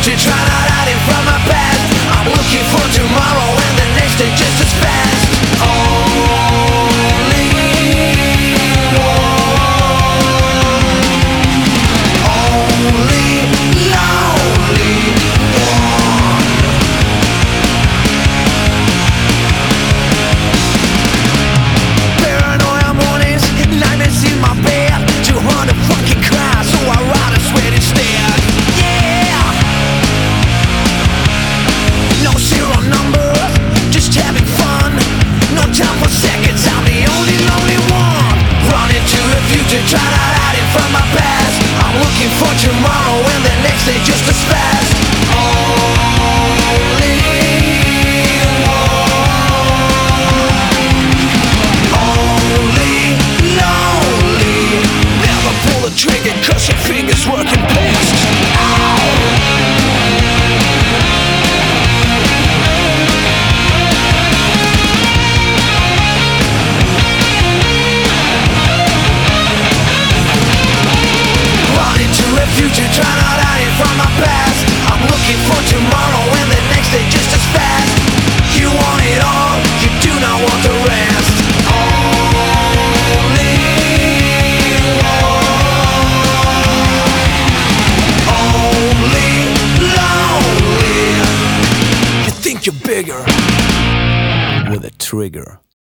future, try not hiding from my past. I'm looking for tomorrow and the next day just as fast. Only one, only lonely one. Paranoia mornings, nightmares in my bed. 200 fucking cries, so I ride a sweat instead. Yeah, no serial numbers, just having fun. No time for seconds, I'm the only lonely one. Running to the future, try not hiding from my past. I'm looking for tomorrow and the next day just as fast. Only one, only lonely. Never pull the trigger 'cause your fingers working fast. Future, try not hiding from my past. I'm looking for tomorrow and the next day just as fast. You want it all, you do not want the rest. Only one, only lonely. You think you're bigger with a trigger.